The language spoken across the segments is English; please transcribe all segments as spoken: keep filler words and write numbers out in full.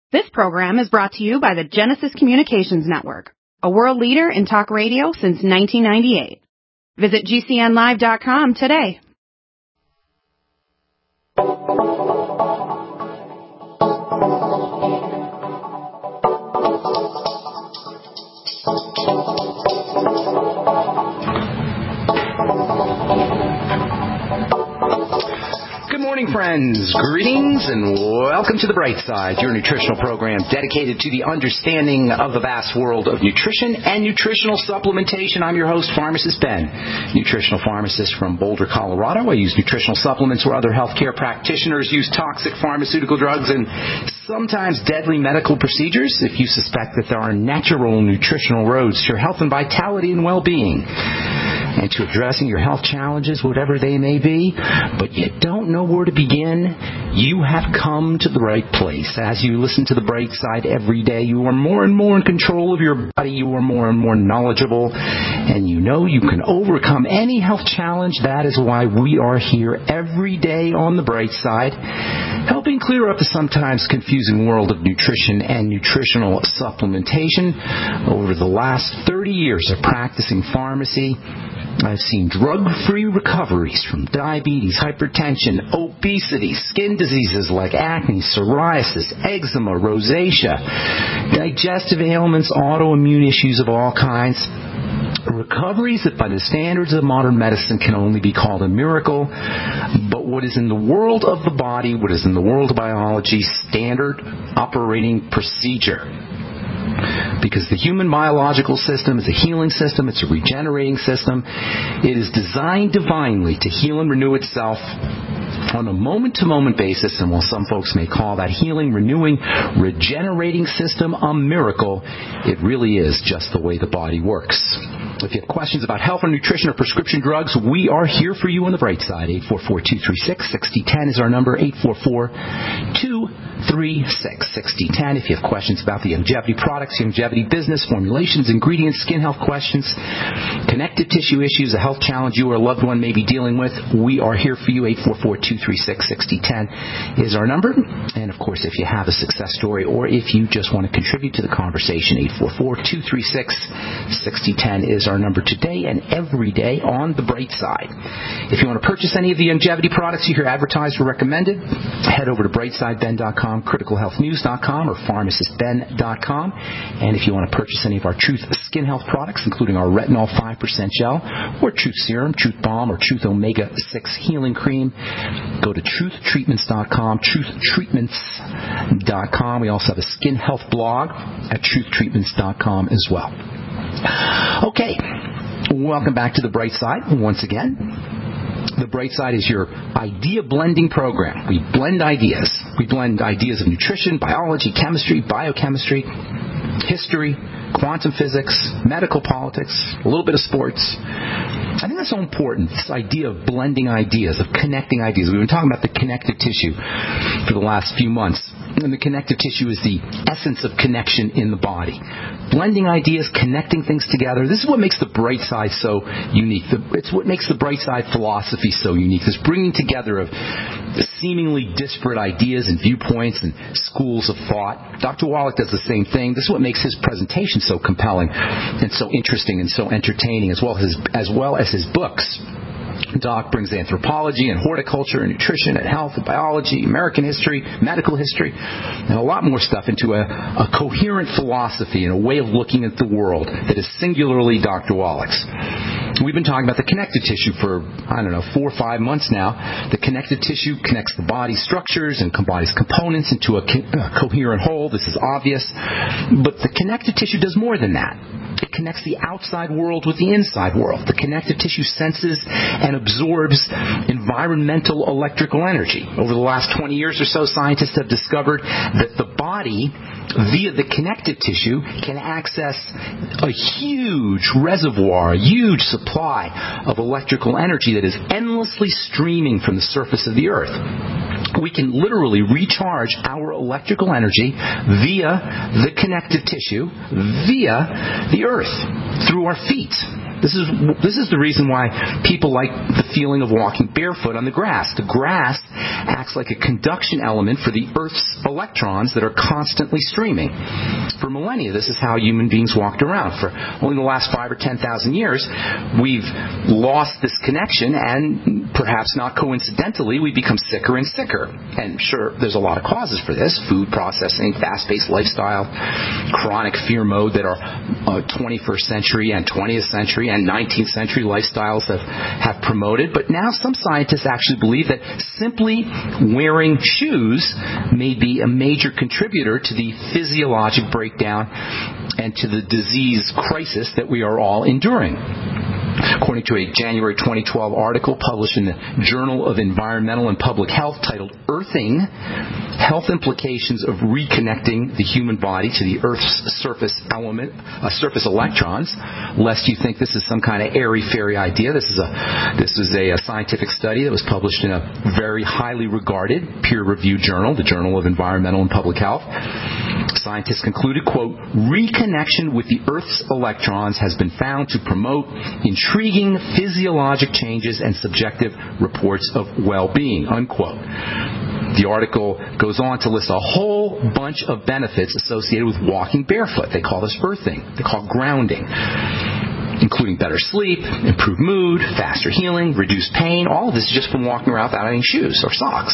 This program is brought to you by the Genesis Communications Network, a world leader in talk radio since nineteen ninety-eight. Visit G C N live dot com today. Good morning, friends. Greetings and welcome to The Bright Side, your nutritional program dedicated to the understanding of the vast world of nutrition and nutritional supplementation. I'm your host, Pharmacist Ben, nutritional pharmacist from Boulder, Colorado. I use nutritional supplements where other healthcare practitioners use toxic pharmaceutical drugs and sometimes deadly medical procedures if you suspect that there are natural nutritional roads to your health and vitality and well-being, and to addressing your health challenges, whatever they may be, but you don't know where to begin, you have come to the right place. As you listen to The Bright Side every day, you are more and more in control of your body, you are more and more knowledgeable, and you know you can overcome any health challenge. That is why we are here every day on The Bright Side, helping clear up the sometimes confusing world of nutrition and nutritional supplementation. Over the last thirty years of practicing pharmacy, I've seen drug-free recoveries from diabetes, hypertension, obesity, skin diseases like acne, psoriasis, eczema, rosacea, digestive ailments, autoimmune issues of all kinds. Recoveries that by the standards of modern medicine can only be called a miracle. But what is in the world of the body, what is in the world of biology, standard operating procedure. Because the human biological system is a healing system, it's a regenerating system. It is designed divinely to heal and renew itself on a moment-to-moment basis, and while some folks may call that healing, renewing, regenerating system a miracle, it really is just the way the body works. If you have questions about health or nutrition or prescription drugs, we are here for you on The Bright Side. eight four four, two three six, six zero one zero is our number, eight four four, two three six, six zero one zero. If you have questions about the longevity products, longevity business, formulations, ingredients, skin health questions, connective tissue issues, a health challenge you or a loved one may be dealing with, we are here for you. eight four four, two three six, six zero one zero is our number. And, of course, if you have a success story or if you just want to contribute to the conversation, eight four four, two three six, six zero one zero is our number today and every day on The Bright Side. If you want to purchase any of the longevity products you hear advertised or recommended, head over to bright side ben dot com, critical health news dot com, or pharmacist ben dot com. And if you want to purchase any of our Truth Skin Health products, including our Retinol five percent Gel, or Truth Serum, Truth Balm, or Truth Omega six Healing Cream, go to truth treatments dot com, truth treatments dot com. We also have a skin health blog at truth treatments dot com as well. Okay, welcome back to The Bright Side once again. The Bright Side is your idea blending program. We blend ideas. We blend ideas of nutrition, biology, chemistry, biochemistry, history, quantum physics, medical politics, a little bit of sports. I think that's so important, this idea of blending ideas, of connecting ideas. We've been talking about the connective tissue for the last few months. And the connective tissue is the essence of connection in the body. Blending ideas, connecting things together. This is what makes the Bright Side so unique. It's what makes the Bright Side philosophy so unique. This bringing together of seemingly disparate ideas and viewpoints and schools of thought. Doctor Wallach does the same thing. This is what makes his presentation so compelling and so interesting and so entertaining, as well as his, as well as his books. Doc brings anthropology and horticulture and nutrition and health and biology, American history, medical history, and a lot more stuff into a, a coherent philosophy and a way of looking at the world that is singularly Doctor Wallach's. We've been talking about the connective tissue for, I don't know, four or five months now. The connective tissue connects the body's structures and combines components into a, co- a coherent whole. This is obvious. But the connective tissue does more than that. It connects the outside world with the inside world. The connective tissue senses and absorbs environmental electrical energy. Over the last twenty years or so, scientists have discovered that the body, via the connective tissue, can access a huge reservoir, a huge supply of electrical energy that is endlessly streaming from the surface of the earth. We can literally recharge our electrical energy via the connective tissue, via the earth, through our feet. This is this is the reason why people like the feeling of walking barefoot on the grass. The grass acts like a conduction element for the Earth's electrons that are constantly streaming. For millennia, this is how human beings walked around. For only the last five or ten thousand years, we've lost this connection, and perhaps not coincidentally, we become sicker and sicker. And sure, there's a lot of causes for this: food processing, fast-paced lifestyle, chronic fear mode that our uh, twenty-first century and twentieth century and nineteenth century lifestyles have, have promoted. But now some scientists actually believe that simply wearing shoes may be a major contributor to the physiologic breakdown and to the disease crisis that we are all enduring. According to a January twenty twelve article published in the Journal of Environmental and Public Health titled Earthing, Health Implications of Reconnecting the Human Body to the Earth's Surface Element, uh, surface electrons, lest you think this is some kind of airy-fairy idea. This is a this is a, a scientific study that was published in a very highly regarded peer-reviewed journal, the Journal of Environmental and Public Health. Scientists concluded, quote, reconnection with the Earth's electrons has been found to promote intriguing physiologic changes and subjective reports of well-being, unquote. The article goes on to list a whole bunch of benefits associated with walking barefoot. They call this earthing. They call it grounding, including better sleep, improved mood, faster healing, reduced pain. All of this is just from walking around without any shoes or socks.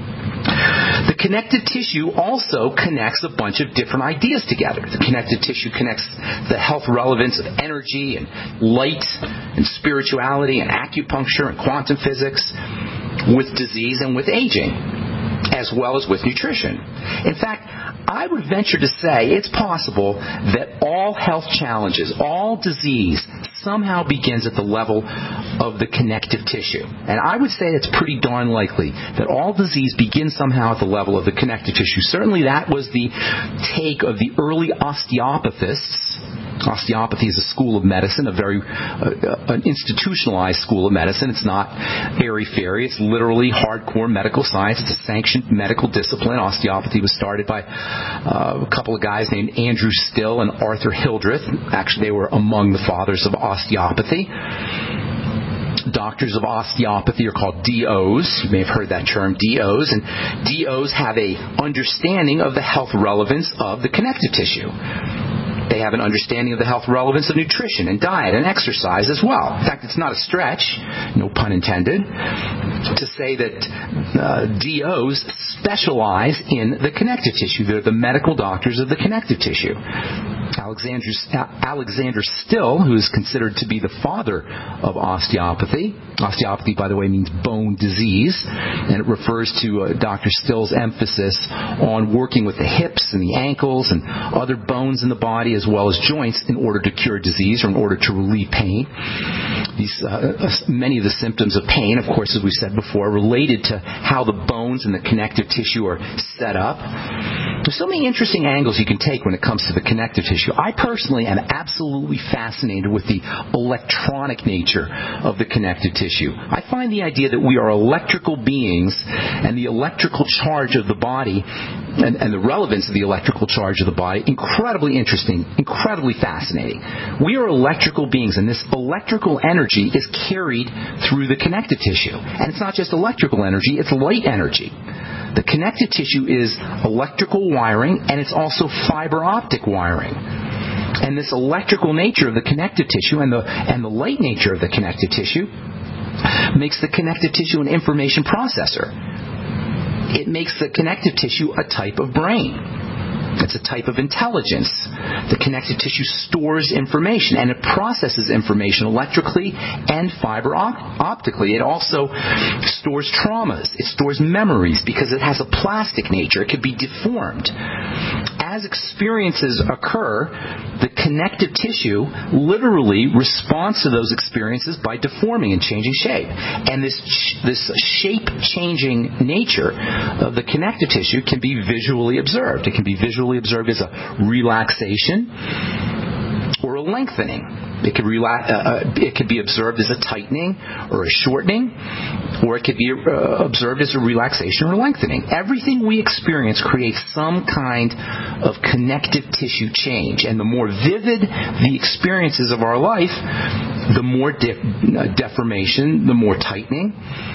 The connective tissue also connects a bunch of different ideas together. The connective tissue connects the health relevance of energy and light and spirituality and acupuncture and quantum physics with disease and with aging, as well as with nutrition. In fact, I would venture to say it's possible that all health challenges, all disease, somehow begins at the level of the connective tissue. And I would say it's pretty darn likely that all disease begins somehow at the level of the connective tissue. Certainly that was the take of the early osteopathists. Osteopathy is a school of medicine, a very uh, an institutionalized school of medicine. It's not airy-fairy. It's literally hardcore medical science. It's a sanctioned medical discipline. Osteopathy was started by uh, a couple of guys named Andrew Still and Arthur Hildreth. Actually, they were among the fathers of osteopathy. Doctors of osteopathy are called D Os. You may have heard that term, D Os. And D Os have a understanding of the health relevance of the connective tissue. They have an understanding of the health relevance of nutrition and diet and exercise as well. In fact, it's not a stretch, no pun intended, to say that uh, D Os specialize in the connective tissue. They're the medical doctors of the connective tissue. Alexander, Alexander Still, who is considered to be the father of osteopathy. Osteopathy, by the way, means bone disease, and it refers to uh, Doctor Still's emphasis on working with the hips and the ankles and other bones in the body as well as joints in order to cure disease or in order to relieve pain. These, uh, many of the symptoms of pain, of course, as we said before, are related to how the bones and the connective tissue are set up. There's so many interesting angles you can take when it comes to the connective tissue. I personally am absolutely fascinated with the electronic nature of the connective tissue. I find the idea that we are electrical beings and the electrical charge of the body and, and the relevance of the electrical charge of the body incredibly interesting, incredibly fascinating. We are electrical beings, and this electrical energy is carried through the connective tissue. And it's not just electrical energy, it's light energy. The connective tissue is electrical wiring, and it's also fiber optic wiring. And this electrical nature of the connective tissue and the and the light nature of the connective tissue makes the connective tissue an information processor. It makes the connective tissue a type of brain. It's a type of intelligence. The connective tissue stores information, and it processes information electrically and fiber op- optically. It also stores traumas. It stores memories because it has a plastic nature. It can be deformed. As experiences occur, the connective tissue literally responds to those experiences by deforming and changing shape. And this this shape-changing nature of the connective tissue can be visually observed. It can be visually observed as a relaxation or a lengthening. It could, rela- uh, it could be observed as a tightening or a shortening, or it could be uh, observed as a relaxation or lengthening. Everything we experience creates some kind of connective tissue change, and the more vivid the experiences of our life, the more de- uh, deformation, the more tightening,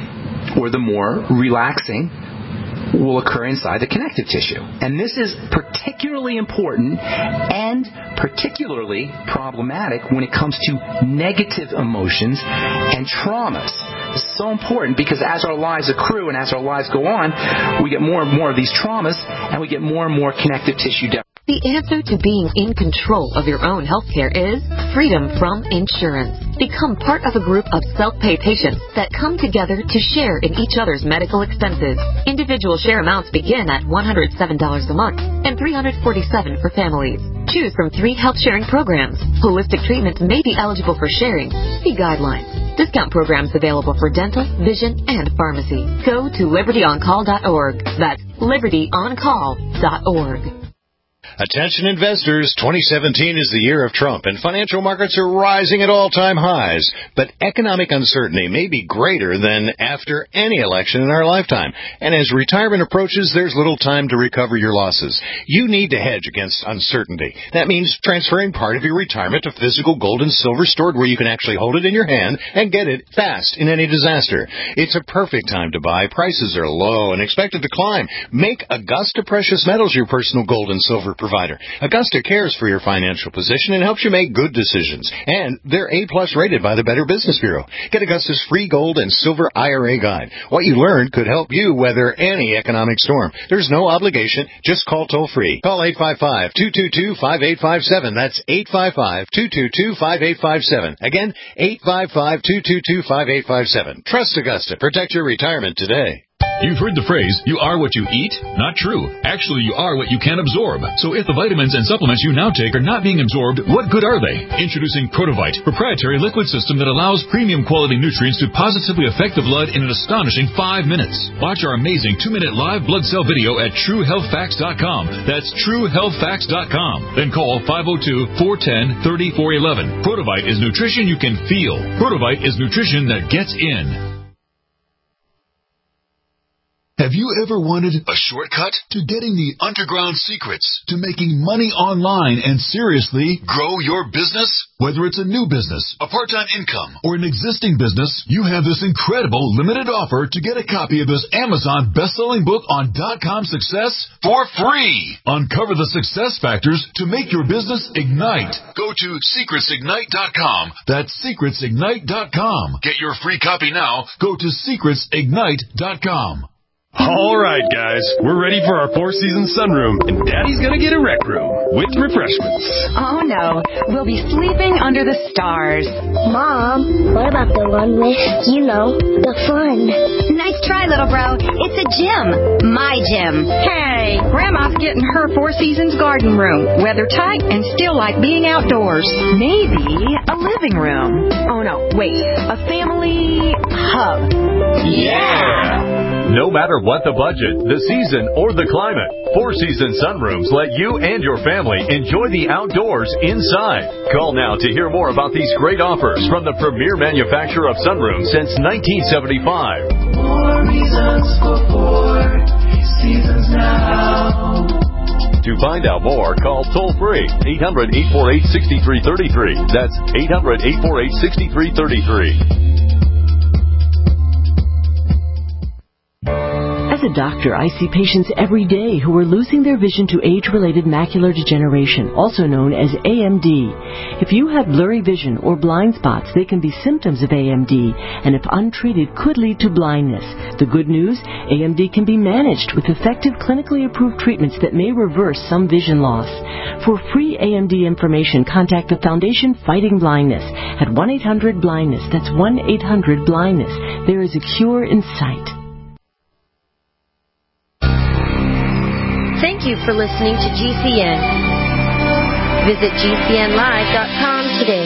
or the more relaxing will occur inside the connective tissue. And this is particularly important and particularly problematic when it comes to negative emotions and traumas. This is so important because as our lives accrue and as our lives go on, we get more and more of these traumas and we get more and more connective tissue deficits. The answer to being in control of your own healthcare is freedom from insurance. Become part of a group of self-pay patients that come together to share in each other's medical expenses. Individual share amounts begin at one hundred seven dollars a month and three hundred forty-seven dollars for families. Choose from three health sharing programs. Holistic treatments may be eligible for sharing. See guidelines. Discount programs available for dental, vision, and pharmacy. Go to liberty on call dot org. That's liberty on call dot org. Attention investors, twenty seventeen is the year of Trump, and financial markets are rising at all-time highs. But economic uncertainty may be greater than after any election in our lifetime. And as retirement approaches, there's little time to recover your losses. You need to hedge against uncertainty. That means transferring part of your retirement to physical gold and silver stored where you can actually hold it in your hand and get it fast in any disaster. It's a perfect time to buy. Prices are low and expected to climb. Make Augusta Precious Metals your personal gold and silver provider. Augusta cares for your financial position and helps you make good decisions. And they're A-plus rated by the Better Business Bureau. Get Augusta's free gold and silver I R A guide. What you learned could help you weather any economic storm. There's no obligation. Just call toll-free. Call eight five five, two two two, five eight five seven. That's eight five five, two two two, five eight five seven. Again, eight five five, two two two, five eight five seven. Trust Augusta. Protect your retirement today. You've heard the phrase, you are what you eat? Not true. Actually, you are what you can absorb. So if the vitamins and supplements you now take are not being absorbed, what good are they? Introducing Protovite, proprietary liquid system that allows premium quality nutrients to positively affect the blood in an astonishing five minutes. Watch our amazing two-minute live blood cell video at true health facts dot com. That's true health facts dot com. Then call five oh two, four one zero, three four one one. Protovite is nutrition you can feel. Protovite is nutrition that gets in. Have you ever wanted a shortcut to getting the underground secrets to making money online and seriously grow your business? Whether it's a new business, a part-time income, or an existing business, you have this incredible limited offer to get a copy of this Amazon best-selling book on dot-com success for free. Uncover the success factors to make your business ignite. Go to secrets ignite dot com. That's secrets ignite dot com. Get your free copy now. Go to secrets ignite dot com. All right, guys, we're ready for our Four Seasons sunroom, and Daddy's gonna get a rec room with refreshments. Oh, no. We'll be sleeping under the stars. Mom, what about the one with, you know, the fun? Nice try, little bro. It's a gym. My gym. Hey, Grandma's getting her Four Seasons garden room. Weather tight and still like being outdoors. Maybe a living room. Oh, no, wait. A family hub. Yeah! No matter what the budget, the season, or the climate, Four Seasons Sunrooms let you and your family enjoy the outdoors inside. Call now to hear more about these great offers from the premier manufacturer of sunrooms since nineteen seventy-five. More reasons for Four Seasons now. To find out more, call toll-free eight hundred, eight four eight, six three three three. That's eight hundred, eight four eight, six three three three. As a doctor, I see patients every day who are losing their vision to age-related macular degeneration, also known as A M D. If you have blurry vision or blind spots, they can be symptoms of A M D, and if untreated, could lead to blindness. The good news, A M D can be managed with effective clinically approved treatments that may reverse some vision loss. For free A M D information, contact the Foundation Fighting Blindness at one eight hundred blindness. That's one eight hundred blindness. There is a cure in sight. Thank you for listening to G C N. Visit G C N live dot com today.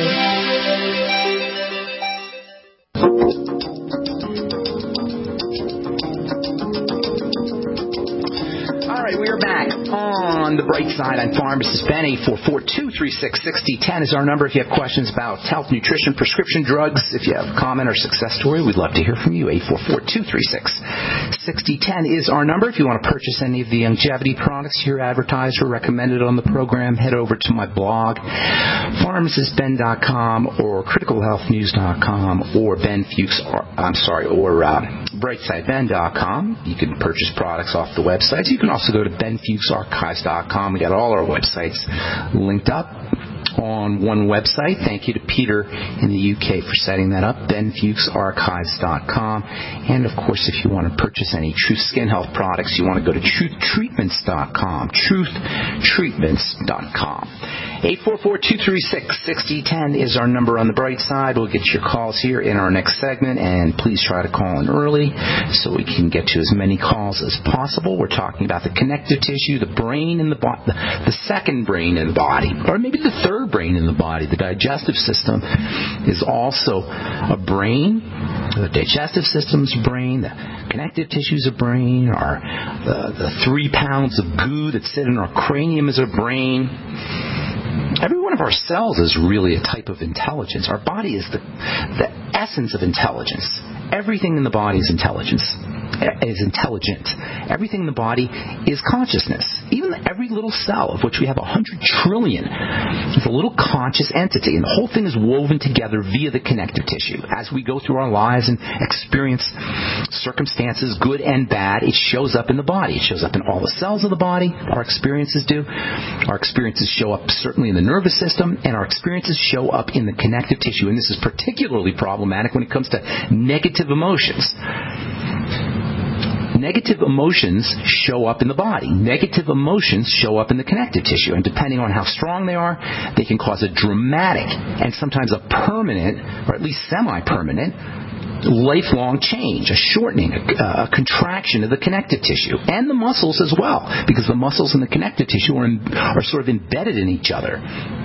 All right, we are back on on the bright side. I'm Pharmacist Ben. eight four four, two three six, six zero one zero is our number. If you have questions about health, nutrition, prescription drugs, if you have a comment or success story, we'd love to hear from you. eight four four, two three six, six zero one zero is our number. If you want to purchase any of the longevity products here advertised or recommended on the program, head over to my blog, pharmacist ben dot com or critical health news dot com or Ben Fuchs, or, I'm sorry, or uh, brightside ben dot com. You can purchase products off the websites. You can also go to ben fuchs archives dot com. We got all our websites linked up on one website. Thank you to Peter in the U K for setting that up, ben fuchs archives dot com. And, of course, if you want to purchase any Truth Skin Health products, you want to go to truth treatments dot com, truth treatments dot com. eight four four, two three six, six zero one zero is our number on the bright side. We'll get your calls here in our next segment, and please try to call in early so we can get to as many calls as possible. We're talking about the connective tissue, the brain in the body, the second brain in the body, or maybe the third brain in the body. The digestive system is also a brain. The digestive system's a brain. The connective tissue's a brain. Our the, the three pounds of goo that sit in our cranium is a brain. Every one of our cells is really a type of intelligence. Our body is the, the essence of intelligence. Everything in the body is intelligence, is intelligent. Everything in the body is consciousness. Even every little cell, of which we have a hundred trillion, is a little conscious entity, and the whole thing is woven together via the connective tissue. As we go through our lives and experience circumstances, good and bad, it shows up in the body. It shows up in all the cells of the body. Our experiences do. Our experiences show up certainly in the nervous system, and our experiences show up in the connective tissue. And this is particularly problematic when it comes to negative emotions. Negative emotions show up in the body. Negative emotions show up in the connective tissue. And depending on how strong they are, they can cause a dramatic and sometimes a permanent, or at least semi-permanent, lifelong change, a shortening, a, a contraction of the connective tissue. And the muscles as well, because the muscles and the connective tissue are, in, are sort of embedded in each other.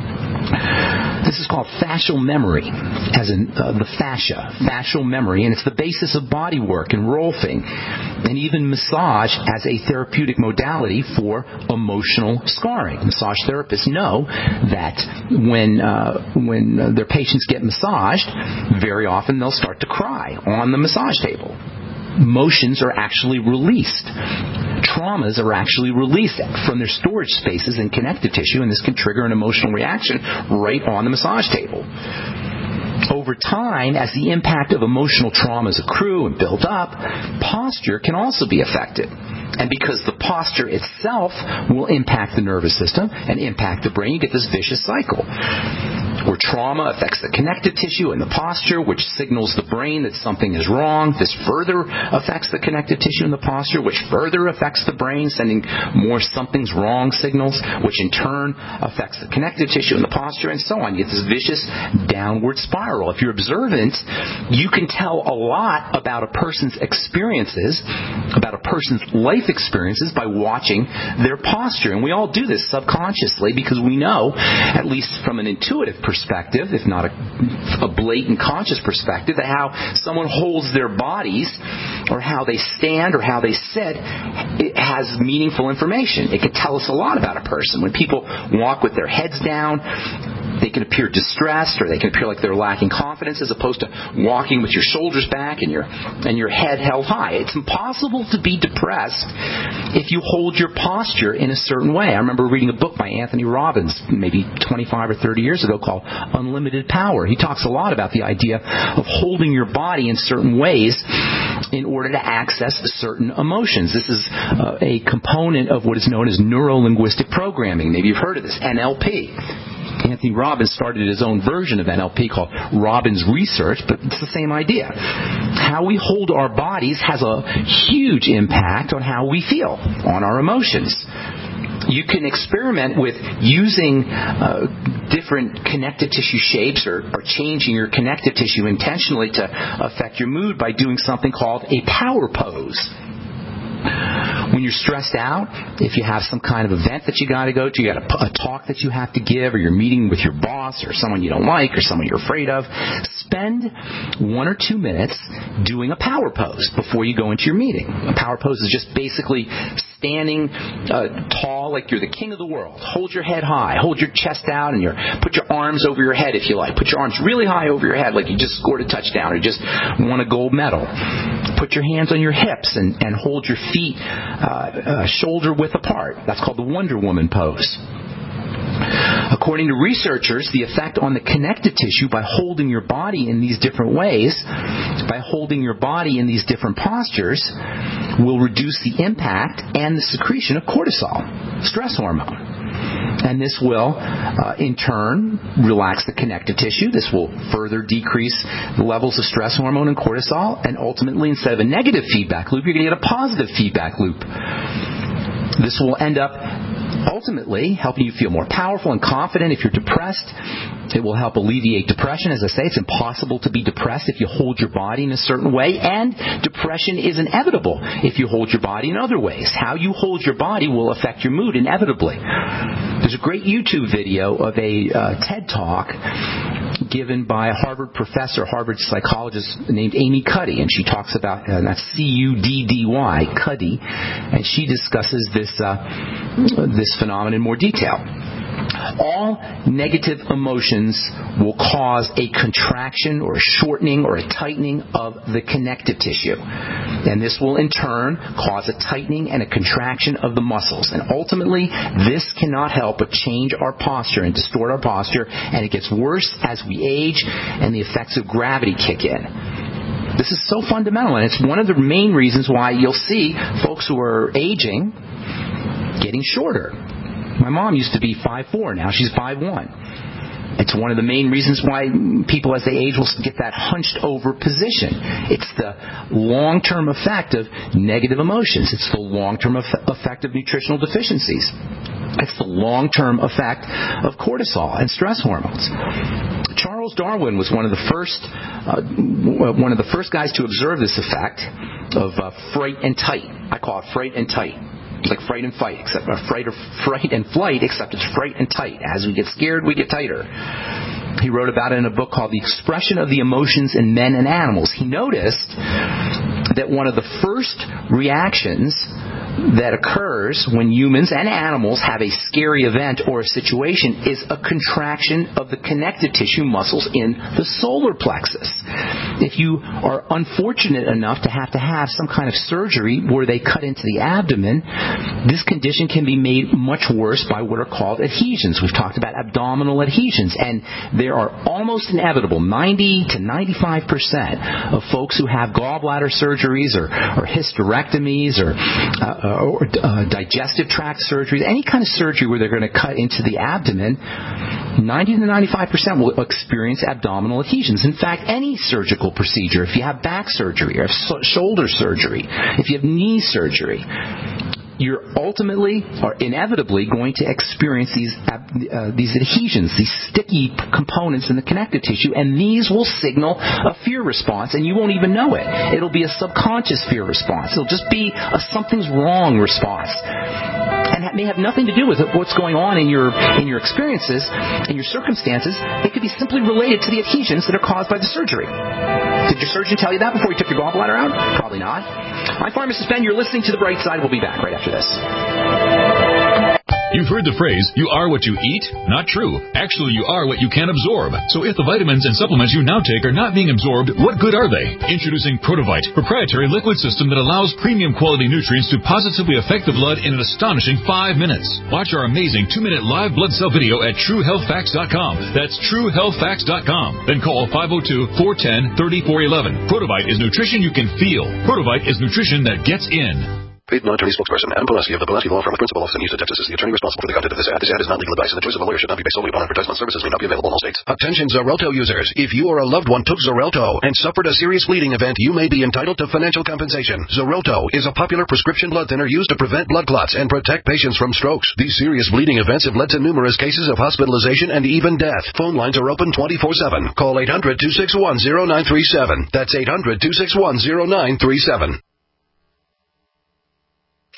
This is called fascial memory, as in uh, the fascia, fascial memory, and it's the basis of body work and rolfing, and even massage as a therapeutic modality for emotional scarring. Massage therapists know that when uh, when uh, their patients get massaged, very often they'll start to cry on the massage table. Emotions are actually released. Traumas are actually released from their storage spaces in connective tissue, and this can trigger an emotional reaction right on the massage table. Over time, as the impact of emotional traumas accrue and build up, posture can also be affected. And because the posture itself will impact the nervous system and impact the brain, you get this vicious cycle where trauma affects the connective tissue and the posture, which signals the brain that something is wrong. This further affects the connective tissue and the posture, which further affects the brain, sending more something's wrong signals, which in turn affects the connective tissue and the posture, and so on. You get this vicious downward spiral. If you're observant, you can tell a lot about a person's experiences, about a person's life experiences, by watching their posture. And we all do this subconsciously because we know, at least from an intuitive perspective, if not a, a blatant conscious perspective, that how someone holds their bodies or how they stand or how they sit, it has meaningful information. It can tell us a lot about a person. When people walk with their heads down, they can appear distressed, or they can appear like they're lacking confidence, as opposed to walking with your shoulders back and your and your head held high. It's impossible to be depressed if you hold your posture in a certain way. I remember reading a book by Anthony Robbins maybe twenty-five or thirty years ago called Unlimited Power. He talks a lot about the idea of holding your body in certain ways in order to access certain emotions. This is uh, a component of what is known as neuro-linguistic programming. Maybe you've heard of this, N L P. Anthony Robbins started his own version of N L P called Robbins Research, but it's the same idea. How we hold our bodies has a huge impact on how we feel, on our emotions. You can experiment with using uh, different connective tissue shapes or, or changing your connective tissue intentionally to affect your mood by doing something called a power pose. When you're stressed out, if you have some kind of event that you got to go to, you got a, a talk that you have to give, or you're meeting with your boss or someone you don't like or someone you're afraid of, spend one or two minutes doing a power pose before you go into your meeting. A power pose is just basically standing uh, tall like you're the king of the world. Hold your head high. Hold your chest out and your put your arms over your head if you like. Put your arms really high over your head like you just scored a touchdown or just won a gold medal. Put your hands on your hips and, and hold your feet uh, uh, shoulder width apart. That's called the Wonder Woman pose. According to researchers, the effect on the connective tissue by holding your body in these different ways, by holding your body in these different postures, will reduce the impact and the secretion of cortisol, stress hormone. And this will, uh, in turn, relax the connective tissue. This will further decrease the levels of stress hormone and cortisol. And ultimately, instead of a negative feedback loop, you're going to get a positive feedback loop. This will end up ultimately helping you feel more powerful and confident. If you're depressed, it will help alleviate depression. As I say, it's impossible to be depressed if you hold your body in a certain way, and depression is inevitable if you hold your body in other ways. How you hold your body will affect your mood inevitably. There's a great YouTube video of a uh, TED Talk given by a Harvard professor, Harvard psychologist named Amy Cuddy, and she talks about, uh, that's C U D D Y, Cuddy, and she discusses this uh, this phenomenon in more detail. All negative emotions will cause a contraction or a shortening or a tightening of the connective tissue. And this will in turn cause a tightening and a contraction of the muscles. And ultimately, this cannot help but change our posture and distort our posture. And it gets worse as we age and the effects of gravity kick in. This is so fundamental, and it's one of the main reasons why you'll see folks who are aging getting shorter. My mom used to be five foot four. Now she's five foot one. It's one of the main reasons why people as they age will get that hunched over position. It's the long-term effect of negative emotions. It's the long-term effect of nutritional deficiencies. It's the long-term effect of cortisol and stress hormones. Charles Darwin was one of the first uh, one of the first guys to observe this effect of uh, fright and tight. I call it fright and tight. It's like fright and fight, except uh, fright or fright and flight, except it's fright and tight. As we get scared, we get tighter. He wrote about it in a book called The Expression of the Emotions in Men and Animals. He noticed that one of the first reactions that occurs when humans and animals have a scary event or a situation is a contraction of the connective tissue muscles in the solar plexus. If you are unfortunate enough to have to have some kind of surgery where they cut into the abdomen, this condition can be made much worse by what are called adhesions. We've talked about abdominal adhesions, and there are almost inevitable ninety to ninety-five percent of folks who have gallbladder surgeries or, or hysterectomies or uh, or uh, digestive tract surgeries, any kind of surgery where they're going to cut into the abdomen, ninety to ninety-five percent will experience abdominal adhesions. In fact, any surgical procedure, if you have back surgery or shoulder surgery, if you have knee surgery, you're ultimately or inevitably going to experience these uh, these adhesions, these sticky components in the connective tissue, and these will signal a fear response, and you won't even know it. It'll be a subconscious fear response. It'll just be a something's wrong response. And that may have nothing to do with what's going on in your in your experiences, in your circumstances. It could be simply related to the adhesions that are caused by the surgery. Did your surgeon tell you that before he took your gallbladder out? Probably not. I'm Pharmacist Ben. You're listening to The Bright Side. We'll be back right after this. You've heard the phrase, you are what you eat? Not true. Actually, you are what you can absorb. So if the vitamins and supplements you now take are not being absorbed, what good are they? Introducing Protovite, proprietary liquid system that allows premium quality nutrients to positively affect the blood in an astonishing five minutes. Watch our amazing two-minute live blood cell video at true health facts dot com. That's true health facts dot com. Then call five oh two, four one zero, three four one one. Protovite is nutrition you can feel. Protovite is nutrition that gets in. Paid non-attorney spokesperson Adam Pulaski of the Pulaski Law Firm with principal office in Houston, Texas is the attorney responsible for the content of this ad. This ad is not legal advice, and the choice of a lawyer should not be based solely upon advertisement. Services may not be available in all states. Attention Xarelto users. If you or a loved one took Xarelto and suffered a serious bleeding event, you may be entitled to financial compensation. Xarelto is a popular prescription blood thinner used to prevent blood clots and protect patients from strokes. These serious bleeding events have led to numerous cases of hospitalization and even death. Phone lines are open twenty-four seven. Call eight hundred, two six one, zero nine three seven. That's eight hundred, two six one, zero nine three seven.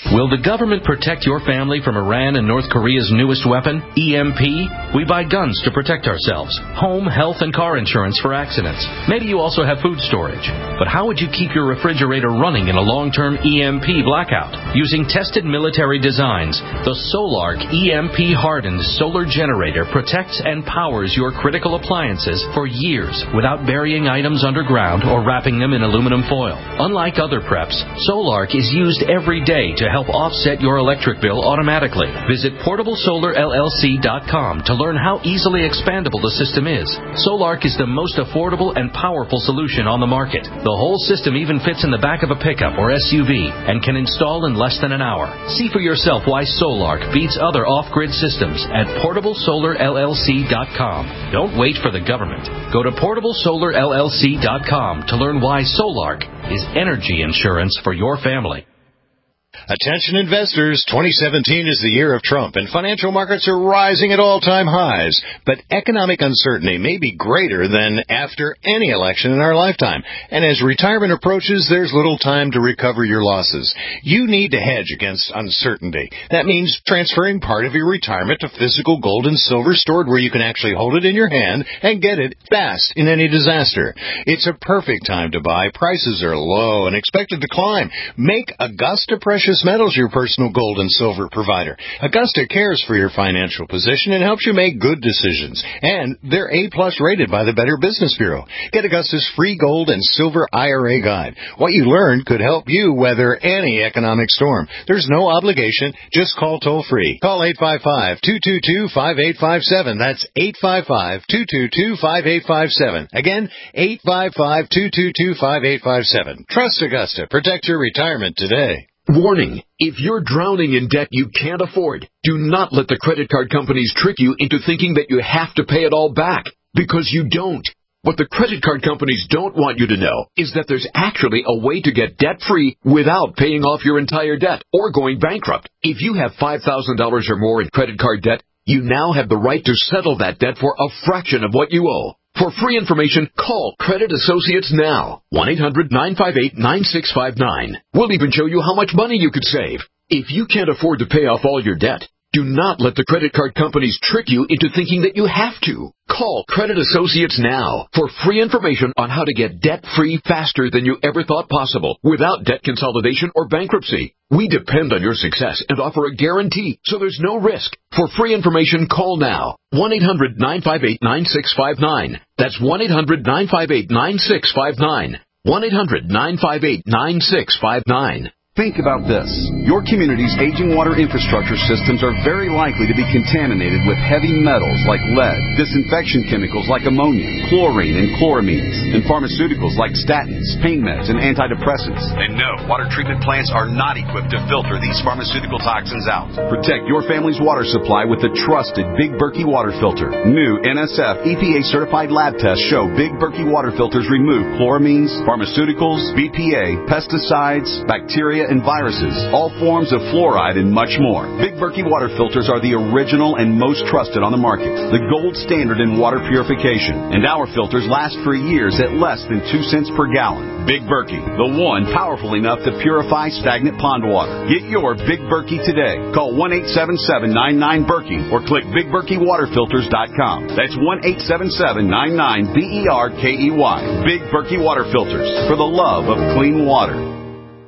Will the government protect your family from Iran and North Korea's newest weapon, E M P? We buy guns to protect ourselves, home, health, and car insurance for accidents. Maybe you also have food storage. But how would you keep your refrigerator running in a long-term E M P blackout? Using tested military designs, the Solark E M P-hardened solar generator protects and powers your critical appliances for years without burying items underground or wrapping them in aluminum foil. Unlike other preps, Solark is used every day to help offset your electric bill automatically. Visit portable solar L L C dot com to learn how easily expandable the system is. Solark is the most affordable and powerful solution on the market. The whole system even fits in the back of a pickup or S U V and can install in less than an hour. See for yourself why Solark beats other off-grid systems at portable solar L L C dot com. Don't wait for the government. Go to portable solar L L C dot com to learn why Solark is energy insurance for your family. Attention investors, twenty seventeen is the year of Trump, and financial markets are rising at all-time highs. But economic uncertainty may be greater than after any election in our lifetime. And as retirement approaches, there's little time to recover your losses. You need to hedge against uncertainty. That means transferring part of your retirement to physical gold and silver stored where you can actually hold it in your hand and get it fast in any disaster. It's a perfect time to buy. Prices are low and expected to climb. Make Augusta Precious Metals your personal gold and silver provider. Augusta cares for your financial position and helps you make good decisions. And they're A-plus rated by the Better Business Bureau. Get Augusta's free gold and silver I R A guide. What you learn could help you weather any economic storm. There's no obligation. Just call toll-free. Call eight five five, two two two, five eight five seven. That's eight five five, two two two, five eight five seven. Again, eight five five, two two two, five eight five seven. Trust Augusta. Protect your retirement today. Warning, if you're drowning in debt you can't afford, do not let the credit card companies trick you into thinking that you have to pay it all back, because you don't. What the credit card companies don't want you to know is that there's actually a way to get debt-free without paying off your entire debt or going bankrupt. If you have five thousand dollars or more in credit card debt, you now have the right to settle that debt for a fraction of what you owe. For free information, call Credit Associates now. one eight hundred, nine five eight, nine six five nine. We'll even show you how much money you could save. If you can't afford to pay off all your debt, do not let the credit card companies trick you into thinking that you have to. Call Credit Associates now for free information on how to get debt-free faster than you ever thought possible without debt consolidation or bankruptcy. We depend on your success and offer a guarantee, so there's no risk. For free information, call now. one eight hundred, nine five eight, nine six five nine. That's one eight hundred, nine five eight, nine six five nine. one eight hundred, nine five eight, nine six five nine. Think about this. Your community's aging water infrastructure systems are very likely to be contaminated with heavy metals like lead, disinfection chemicals like ammonia, chlorine and chloramines, and pharmaceuticals like statins, pain meds, and antidepressants. And no, water treatment plants are not equipped to filter these pharmaceutical toxins out. Protect your family's water supply with the trusted Big Berkey water filter. New N S F E P A-certified lab tests show Big Berkey water filters remove chloramines, pharmaceuticals, B P A, pesticides, bacteria, and viruses, all forms of fluoride, and much more. Big Berkey water filters are the original and most trusted on the market, the gold standard in water purification, and our filters last for years at less than two cents per gallon. Big Berkey, the one powerful enough to purify stagnant pond water. Get your Big Berkey today. Call one eight seven seven, nine nine, Berkey or click big berkey water filters dot com. That's one eight seven seven, nine nine, B E R K E Y. Big Berkey water filters, for the love of clean water.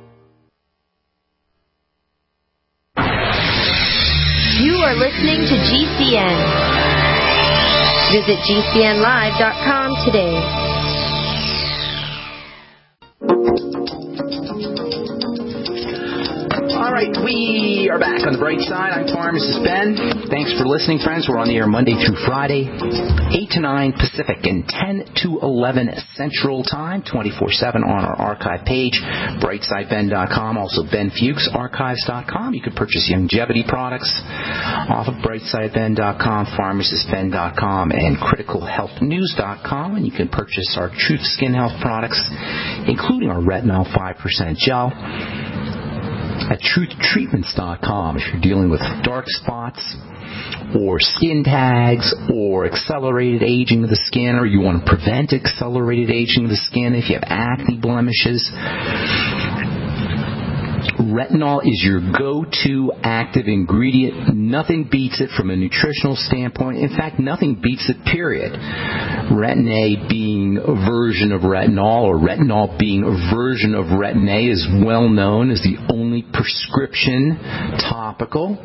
You are listening to G C N. Visit G C N live dot com today. All right, we are back on the bright side. I'm Pharmacist Ben. Thanks for listening, friends. We're on the air Monday through Friday, eight to nine Pacific and ten to eleven Central Time, twenty-four seven on our archive page, bright side ben dot com. Also, Ben Fuchs Archives dot com. You can purchase longevity products off of bright side ben dot com, pharmacist ben dot com, and critical health news dot com. And you can purchase our Truth Skin Health products, including our Retinol five percent gel, at truth treatments dot com if you're dealing with dark spots or skin tags or accelerated aging of the skin, or you want to prevent accelerated aging of the skin if you have acne blemishes, Retinol is your go-to active ingredient. Nothing beats it from a nutritional standpoint. In fact, nothing beats it, period. Retin-A being a version of retinol, or retinol being a version of Retin-A, is well known as the only prescription topical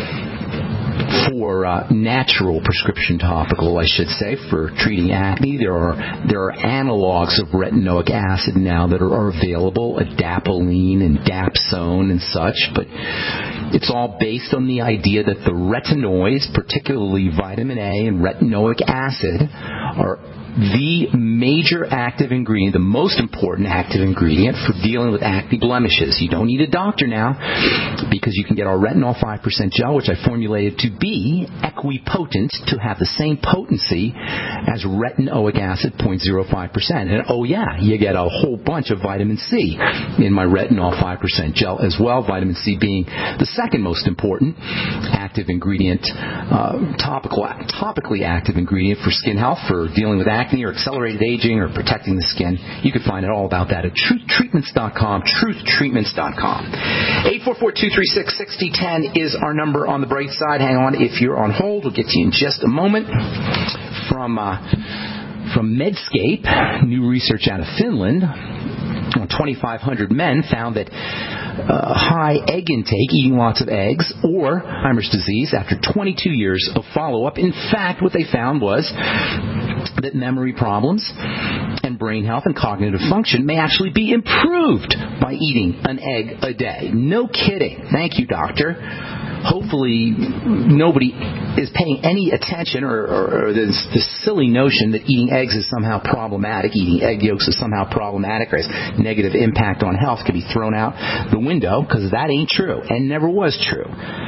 for uh, natural prescription topical, I should say, for treating acne. There are there are analogs of retinoic acid now that are, are available, adapalene and dapsone and such, but it's all based on the idea that the retinoids, particularly vitamin A and retinoic acid, are the major active ingredient, the most important active ingredient for dealing with acne blemishes. You don't need a doctor now, because you can get our retinol five percent gel, which I formulated to be equipotent, to have the same potency as retinoic acid, zero point zero five percent. And oh yeah, you get a whole bunch of vitamin C in my retinol five percent gel as well, vitamin C being the second most important active ingredient, uh, topical, topically active ingredient for skin health, for dealing with acne or accelerated aging or protecting the skin. You can find out all about that at truth treatments dot com, truth treatments dot com. eight four four, two three six, six zero one zero is our number on the bright side. Hang on if you're on hold. We'll get to you in just a moment. From uh, from Medscape, new research out of Finland, twenty-five hundred men found that uh, high egg intake, eating lots of eggs, or Alzheimer's disease after twenty-two years of follow-up. In fact, what they found was that memory problems and brain health and cognitive function may actually be improved by eating an egg a day. No kidding. Thank you, doctor. Hopefully nobody is paying any attention, or, or, or this, this silly notion that eating eggs is somehow problematic, eating egg yolks is somehow problematic, or has negative impact on health, can be thrown out the window, because that ain't true and never was true.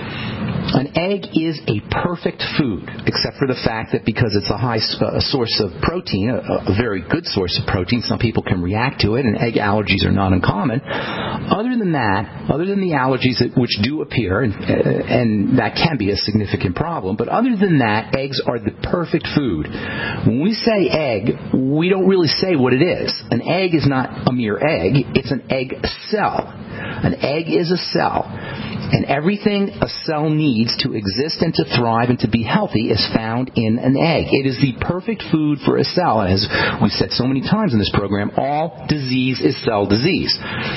An egg is a perfect food, except for the fact that because it's a high uh, source of protein, a, a very good source of protein, some people can react to it, and egg allergies are not uncommon. Other than that, other than the allergies that, which do appear, and, uh, and that can be a significant problem, but other than that, eggs are the perfect food. When we say egg, we don't really say what it is. An egg is not a mere egg, it's an egg cell. An egg is a cell. And everything a cell needs to exist and to thrive and to be healthy is found in an egg. It is the perfect food for a cell. And as we've said so many times in this program, all disease is cell disease.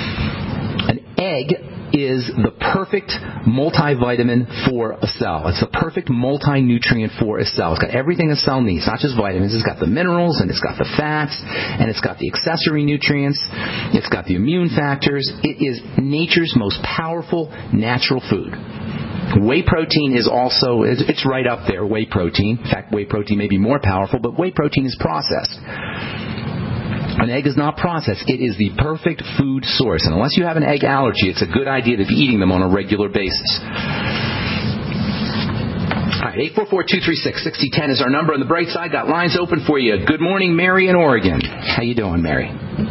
An egg is the perfect multivitamin for a cell. It's the perfect multi-nutrient for a cell. It's got everything a cell needs, not just vitamins. It's got the minerals, and it's got the fats, and it's got the accessory nutrients. It's got the immune factors. It is nature's most powerful natural food. Whey protein is also, it's right up there, whey protein. In fact, whey protein may be more powerful, but whey protein is processed. An egg is not processed. It is the perfect food source. And unless you have an egg allergy, it's a good idea to be eating them on a regular basis. All right, eight four four, two three six, six zero one zero is our number on the bright side. Got lines open for you. Good morning, Mary in Oregon. How you doing, Mary?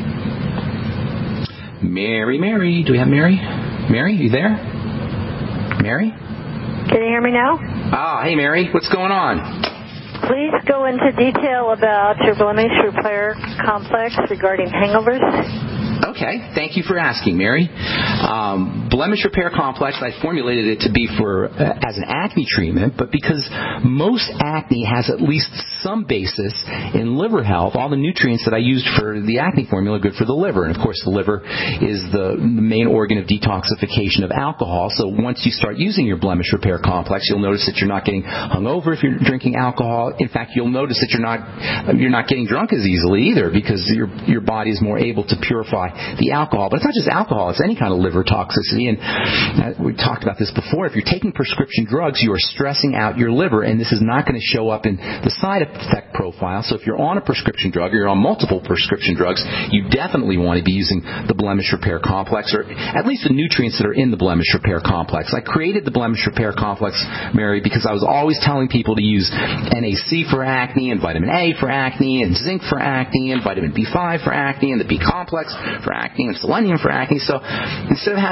Mary, Mary. Do we have Mary? Mary, you there? Mary? Can you hear me now? Ah, hey, Mary. What's going on? Please go into detail about your blemish repair complex regarding hangovers. Okay, thank you for asking, Mary. Um, blemish repair complex, I formulated it to be for uh, as an acne treatment, but because most acne has at least some basis in liver health, all the nutrients that I used for the acne formula are good for the liver. And of course, the liver is the main organ of detoxification of alcohol. So once you start using your blemish repair complex, you'll notice that you're not getting hungover if you're drinking alcohol. In fact, you'll notice that you're not you're not getting drunk as easily either, because your your body is more able to purify the alcohol. But it's not just alcohol, it's any kind of liver toxicity. And uh, we talked about this before. If you're taking prescription drugs, you are stressing out your liver, and this is not going to show up in the side effect profile. So if you're on a prescription drug, or you're on multiple prescription drugs, you definitely want to be using the blemish repair complex, or at least the nutrients that are in the blemish repair complex. I created the blemish repair complex, Mary, because I was always telling people to use N A C for acne, and vitamin A for acne, and zinc for acne, and vitamin B five for acne, and the B complex for acne, and selenium for acne. So instead of having you go to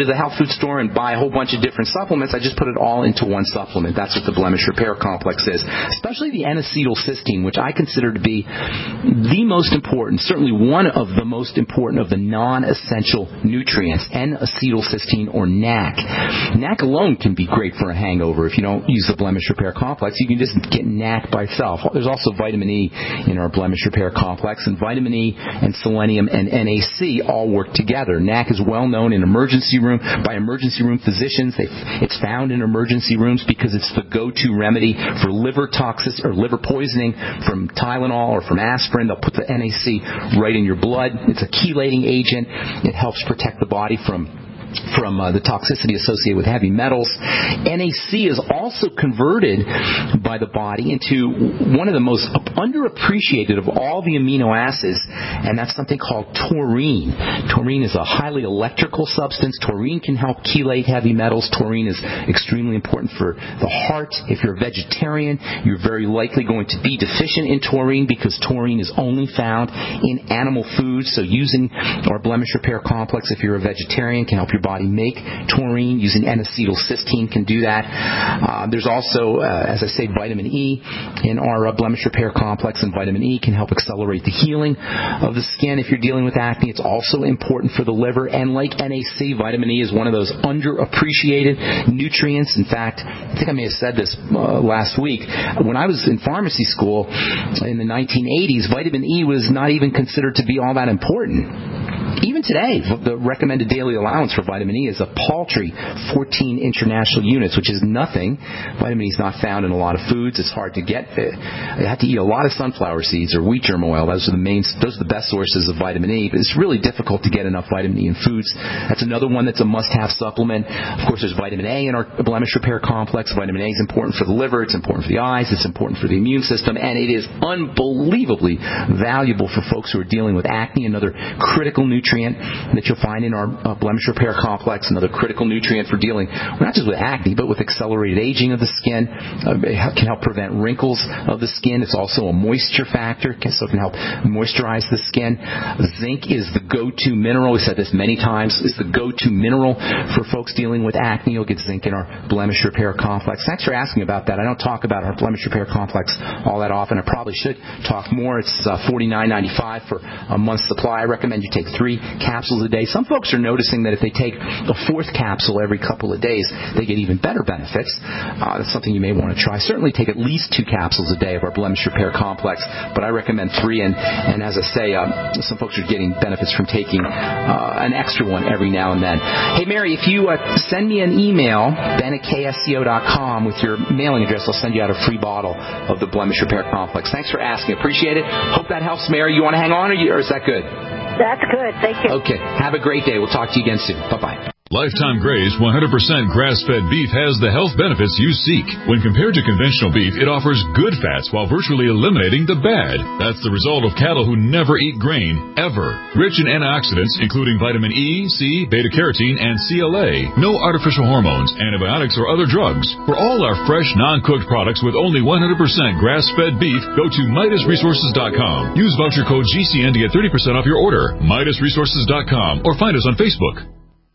to the health food store and buy a whole bunch of different supplements. I just put it all into one supplement. That's what the Blemish Repair Complex is, especially the N-acetylcysteine, which I consider to be the most important, certainly one of the most important of the non-essential nutrients, N-acetylcysteine or N A C. N A C alone can be great for a hangover if you don't use the Blemish Repair Complex. You can just get N A C by itself. There's also vitamin E in our Blemish Repair Complex, and vitamin E and selenium and N A C all work together. N A C is well known in emergency room by emergency room physicians. They, it's found in emergency rooms because it's the go-to remedy for liver toxicity or liver poisoning from Tylenol or from aspirin. They'll put the N A C right in your blood. It's a chelating agent. It helps protect the body from from uh, the toxicity associated with heavy metals. N A C is also converted by the body into one of the most underappreciated of all the amino acids, and that's something called taurine. Taurine is a highly electrical substance. Taurine can help chelate heavy metals. Taurine is extremely important for the heart. If you're a vegetarian, you're very likely going to be deficient in taurine because taurine is only found in animal foods. So using our Blemish Repair Complex, if you're a vegetarian, can help your body make taurine. Using N-acetylcysteine can do that. Uh, there's also, uh, as I say, vitamin E in our uh, Blemish Repair Complex, and vitamin E can help accelerate the healing of the skin if you're dealing with acne. It's also important for the liver, and like N A C, vitamin E is one of those underappreciated nutrients. In fact, I think I may have said this uh, last week. When I was in pharmacy school in the nineteen eighties, vitamin E was not even considered to be all that important. Even today, the recommended daily allowance for vitamin E is a paltry fourteen international units, which is nothing. Vitamin E is not found in a lot of foods. It's hard to get. You have to eat a lot of sunflower seeds or wheat germ oil. Those are the main, those are the best sources of vitamin E. But it's really difficult to get enough vitamin E in foods. That's another one that's a must-have supplement. Of course, there's vitamin A in our Blemish Repair Complex. Vitamin A is important for the liver. It's important for the eyes. It's important for the immune system. And it is unbelievably valuable for folks who are dealing with acne, another critical nutrient that you'll find in our uh, Blemish Repair Complex, another critical nutrient for dealing not just with acne, but with accelerated aging of the skin. Uh, it can help prevent wrinkles of the skin. It's also a moisture factor, so it can help moisturize the skin. Zinc is the go-to mineral. We said this many times. It's the go-to mineral for folks dealing with acne. You'll get zinc in our Blemish Repair Complex. Thanks for asking about that. I don't talk about our Blemish Repair Complex all that often. I probably should talk more. It's uh, forty-nine ninety-five for a month's supply. I recommend you take three capsules a day. Some folks are noticing that if they take a fourth capsule every couple of days, they get even better benefits. Uh, that's something you may want to try. Certainly take at least two capsules a day of our Blemish Repair Complex, but I recommend three. And, and as I say, uh, some folks are getting benefits from taking uh, an extra one every now and then. Hey, Mary, if you uh, send me an email, ben at k s c o dot com, with your mailing address, I'll send you out a free bottle of the Blemish Repair Complex. Thanks for asking. Appreciate it. Hope that helps, Mary. You want to hang on, or, you, or is that good? That's good. Thank you. Okay. Have a great day. We'll talk to you again soon. Bye-bye. Lifetime Graze one hundred percent grass-fed beef has the health benefits you seek. When compared to conventional beef, it offers good fats while virtually eliminating the bad. That's the result of cattle who never eat grain, ever. Rich in antioxidants, including vitamin E, C, beta-carotene, and C L A. No artificial hormones, antibiotics, or other drugs. For all our fresh, non-cooked products with only one hundred percent grass-fed beef, go to Midas Resources dot com. Use voucher code G C N to get thirty percent off your order. Midas Resources dot com, or find us on Facebook.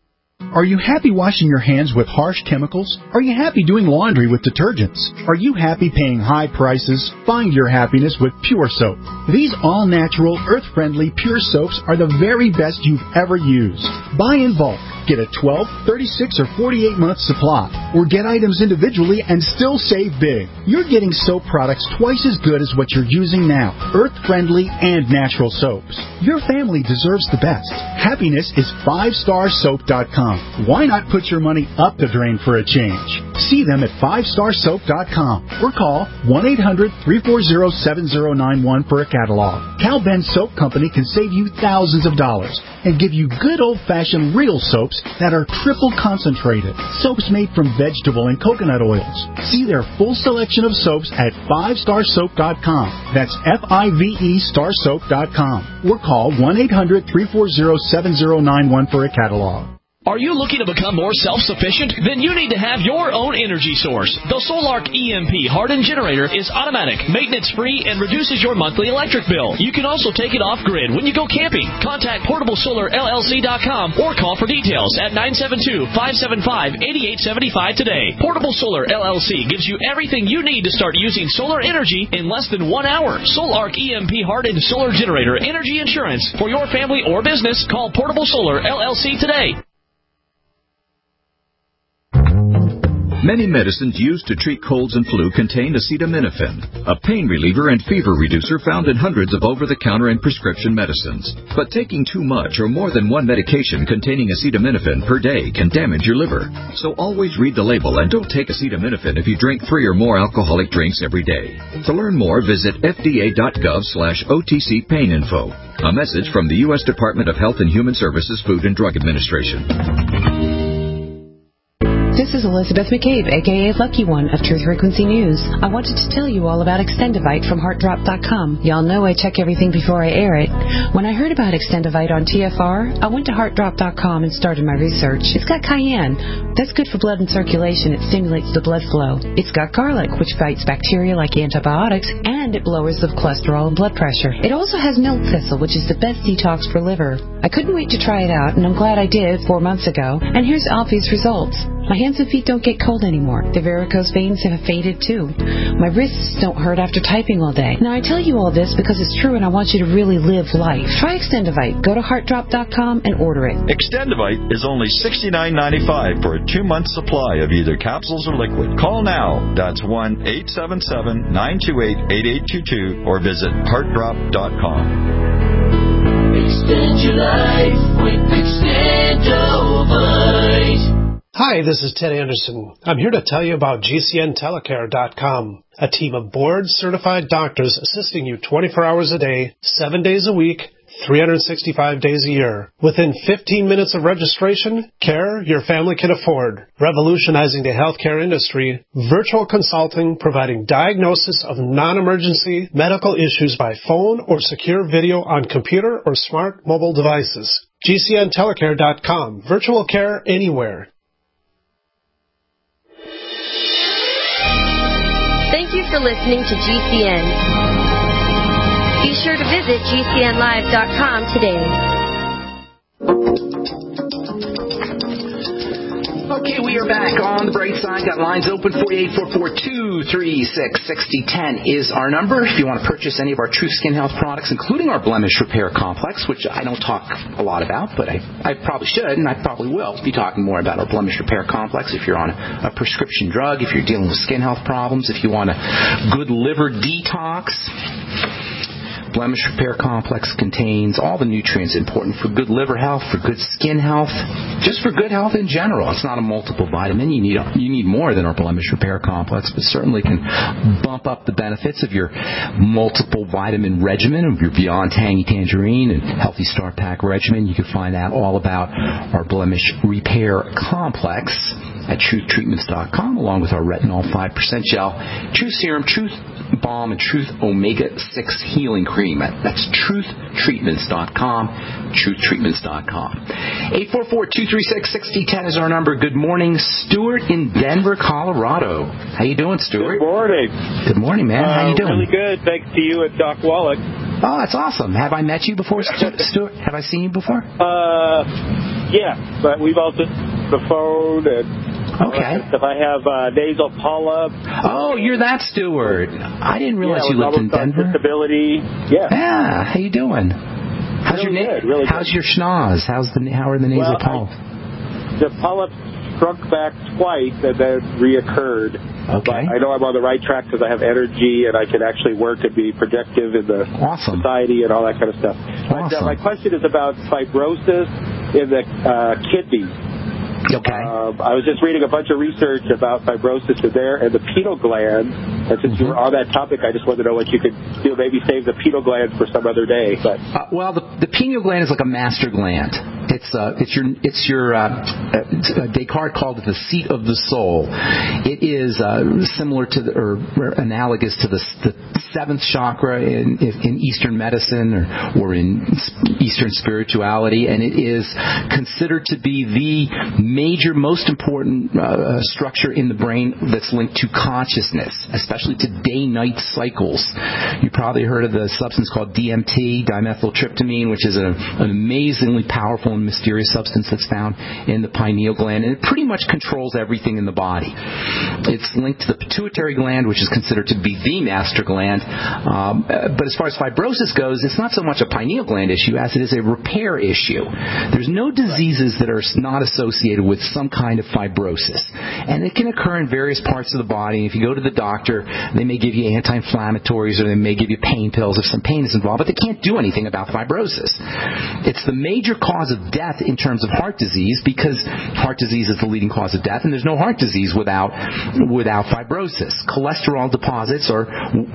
Are you happy washing your hands with harsh chemicals? Are you happy doing laundry with detergents? Are you happy paying high prices? Find your happiness with Pure Soap. These all-natural, earth-friendly Pure Soaps are the very best you've ever used. Buy in bulk. Get a twelve, thirty-six, or forty-eight month supply, or get items individually and still save big. You're getting soap products twice as good as what you're using now. Earth-friendly and natural soaps. Your family deserves the best. Happiness is five star soap dot com. Why not put your money up the drain for a change? See them at five star soap dot com or call one eight hundred, three four zero, seven zero nine one for a catalog. Cal Ben Soap Company can save you thousands of dollars and give you good old-fashioned real soaps that are triple concentrated. Soaps made from vegetable and coconut oils. See their full selection of soaps at five star soap dot com. That's F I V E star soap dot com. Or call one eight hundred, three four zero, seven zero nine one for a catalog. Are you looking to become more self-sufficient? Then you need to have your own energy source. The Solark E M P hardened generator is automatic, maintenance-free, and reduces your monthly electric bill. You can also take it off-grid when you go camping. Contact portable solar L L C dot com or call for details at nine seven two, five seven five, eight eight seven five today. Portable Solar L L C gives you everything you need to start using solar energy in less than one hour. Solark E M P hardened solar generator energy insurance for your family or business. Call Portable Solar L L C today. Many medicines used to treat colds and flu contain acetaminophen, a pain reliever and fever reducer found in hundreds of over-the-counter and prescription medicines. But taking too much or more than one medication containing acetaminophen per day can damage your liver. So always read the label and don't take acetaminophen if you drink three or more alcoholic drinks every day. To learn more, visit F D A dot gov slash O T C pain info. A message from the U S Department of Health and Human Services Food and Drug Administration. This is Elizabeth McCabe, a k a. Lucky One of Truth Frequency News. I wanted to tell you all about Extendivite from Heart Drop dot com. Y'all know I check everything before I air it. When I heard about Extendivite on T F R, I went to Heart Drop dot com and started my research. It's got cayenne. That's good for blood and circulation. It stimulates the blood flow. It's got garlic, which fights bacteria like antibiotics, and it lowers the cholesterol and blood pressure. It also has milk thistle, which is the best detox for liver. I couldn't wait to try it out, and I'm glad I did four months ago. And here's obvious results. My hands and feet don't get cold anymore. The varicose veins have faded too. My wrists don't hurt after typing all day. Now I tell you all this because it's true and I want you to really live life. Try Extendivite. Go to Heart Drop dot com and order it. Extendivite is only sixty-nine ninety-five for a two-month supply of either capsules or liquid. Call now. That's one eight seven seven, nine two eight, eight eight two two or visit Heart Drop dot com. Extend your life with Extendivite. Hi, this is Ted Anderson. I'm here to tell you about G C N telecare dot com, a team of board-certified doctors assisting you twenty-four hours a day, seven days a week, three hundred sixty-five days a year. Within fifteen minutes of registration, care your family can afford. Revolutionizing the healthcare industry, virtual consulting providing diagnosis of non-emergency medical issues by phone or secure video on computer or smart mobile devices. G C N telecare dot com. Virtual care anywhere. Thank you for listening to G C N. Be sure to visit G C N live dot com today. Okay, we are back on the bright side. Got lines open. four eight four four, two three six, six zero one zero is our number. If you want to purchase any of our Truth Skin Health products, including our Blemish Repair Complex, which I don't talk a lot about, but I, I probably should, and I probably will be talking more about our Blemish Repair Complex. If you're on a, a prescription drug, if you're dealing with skin health problems, if you want a good liver detox, Blemish Repair Complex contains all the nutrients important for good liver health, for good skin health, just for good health in general. It's not a multiple vitamin. You need you need more than our Blemish Repair Complex, but certainly can bump up the benefits of your multiple vitamin regimen, of your Beyond Tangy Tangerine and Healthy Start Pack regimen. You can find out all about our Blemish Repair Complex at truth treatments dot com, along with our retinol five percent gel, Truth Serum, Truth Balm, and Truth Omega six Healing Cream. That's truth treatments dot com, truth treatments dot com. eight four four, two three six, six zero one zero is our number. Good morning, Stuart in Denver, Colorado. How you doing, Stuart? Good morning. Good morning, man. Uh, How you doing? Really good. Thanks to you and Doc Wallach. Oh, that's awesome. Have I met you before, Stuart? Have I seen you before? Uh, yeah, but we've also the phone and. Okay. If I have uh, nasal polyps. Oh, you're that Stuart. I didn't realize yeah, you lived in Denver. Disability. Yeah. Yeah. How you doing? How's really your na- good, really How's good. your schnoz? How's the how are the nasal well, polyps? I, the polyps shrunk back twice and then reoccurred. Okay. But I know I'm on the right track because I have energy and I can actually work and be productive in the awesome. society and all that kind of stuff. Awesome. But, uh, my question is about fibrosis in the uh, kidneys. Okay. Um, I was just reading a bunch of research about fibrosis in there and the pineal gland. And since mm-hmm. you were on that topic, I just wanted to know what you could do. Maybe save the pineal gland for some other day. But uh, well, the, the pineal gland is like a master gland. It's uh, it's your it's your uh, uh, Descartes called it the seat of the soul. It is uh, similar to the, or, or analogous to the, the seventh chakra in, in Eastern medicine or, or in Eastern spirituality, and it is considered to be the major, most important uh, structure in the brain that's linked to consciousness, especially to day-night cycles. You probably heard of the substance called D M T, dimethyltryptamine, which is a, an amazingly powerful and mysterious substance that's found in the pineal gland, and it pretty much controls everything in the body. It's linked to the pituitary gland, which is considered to be the master gland. Um, but as far as fibrosis goes, it's not so much a pineal gland issue as it is a repair issue. There's no diseases that are not associated with some kind of fibrosis. And it can occur in various parts of the body. If you go to the doctor, they may give you anti-inflammatories or they may give you pain pills if some pain is involved, but they can't do anything about fibrosis. It's the major cause of death in terms of heart disease because heart disease is the leading cause of death, and there's no heart disease without without fibrosis. Cholesterol deposits are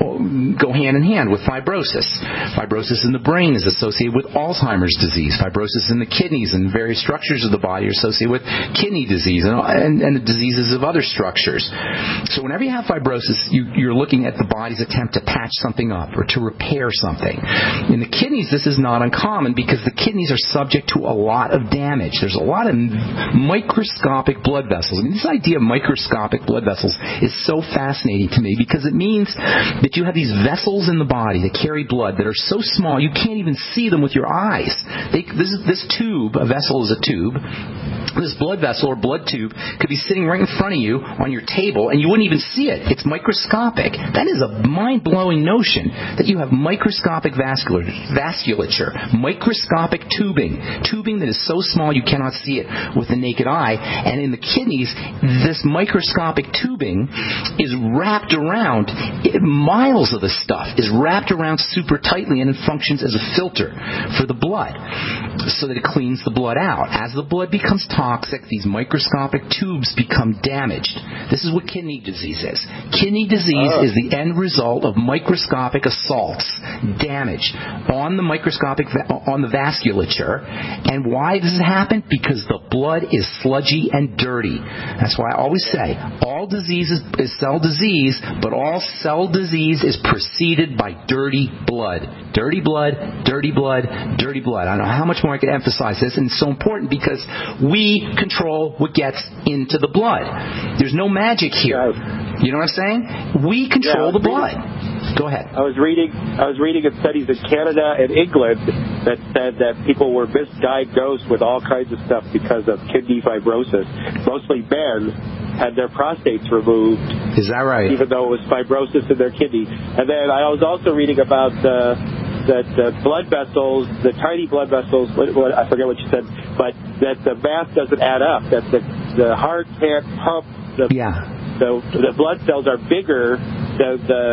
go hand in hand with fibrosis. Fibrosis in the brain is associated with Alzheimer's disease. Fibrosis in the kidneys and various structures of the body are associated with kidney disease and, and, and the diseases of other structures. So whenever you have fibrosis, you, you're looking at the body's attempt to patch something up or to repair something. In the kidneys, this is not uncommon because the kidneys are subject to a lot of damage. There's a lot of microscopic blood vessels. I mean, this idea of microscopic blood vessels is so fascinating to me because it means that you have these vessels in the body that carry blood that are so small you can't even see them with your eyes. They, this, this tube, a vessel is a tube, this blood vessel or blood tube could be sitting right in front of you on your table and you wouldn't even see it. It's microscopic. That is a mind-blowing notion that you have microscopic vascular, vasculature, microscopic tubing, tubing that is so small you cannot see it with the naked eye. And in the kidneys, this microscopic tubing is wrapped around, it, miles of the stuff is wrapped around super tightly, and it functions as a filter for the blood so that it cleans the blood out. As the blood becomes toxic, these microscopic tubes become damaged. This is what kidney disease is. Kidney disease oh. is the end result of microscopic assaults, damage on the microscopic, on the vasculature. And why does it happen? Because the blood is sludgy and dirty. That's why I always say, all disease is, is cell disease, but all cell disease is preceded by dirty blood. Dirty blood, dirty blood, dirty blood. I don't know how much more I could emphasize this, and it's so important because we control what gets into the blood. There's no magic here. You know what I'm saying? We control yeah, the blood. Reading, Go ahead. I was reading I was reading of studies in Canada and England that said that people were misdiagnosed with all kinds of stuff because of kidney fibrosis. Mostly men had their prostates removed. Is that right? Even though it was fibrosis in their kidney. And then I was also reading about uh, that the blood vessels, the tiny blood vessels, what, what, I forget what you said, but that the math doesn't add up, that the, the heart can't pump the, yeah. the, the blood cells are bigger, the, the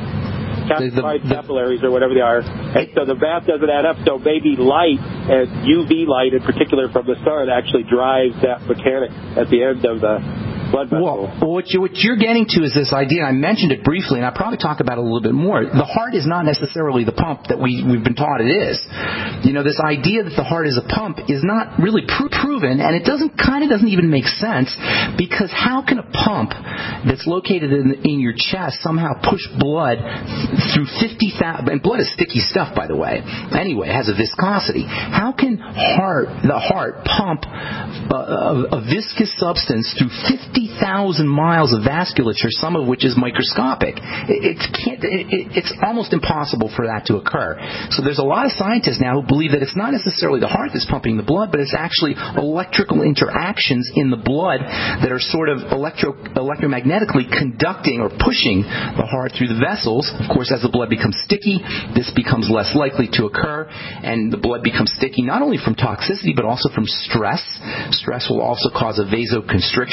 calcified capillaries or whatever they are, and so the math doesn't add up, so maybe light, and U V light in particular from the sun, actually drives that mechanic at the end of the blood vessel. Well, what, you, what you're getting to is this idea, and I mentioned it briefly, and I'll probably talk about it a little bit more. The heart is not necessarily the pump that we, we've been taught it is. You know, this idea that the heart is a pump is not really pro- proven, and it doesn't kind of doesn't even make sense, because how can a pump that's located in, in your chest somehow push blood through fifty thousand, and blood is sticky stuff, by the way. Anyway, it has a viscosity. How can heart, the heart pump a, a, a viscous substance through fifty thousand miles of vasculature, some of which is microscopic? It, it can't, it, it's almost impossible for that to occur. So there's a lot of scientists now who believe that it's not necessarily the heart that's pumping the blood, but it's actually electrical interactions in the blood that are sort of electro, electromagnetically conducting or pushing the heart through the vessels. Of course, as the blood becomes sticky, this becomes less likely to occur, and the blood becomes sticky not only from toxicity but also from stress. Stress will also cause a vasoconstriction, a,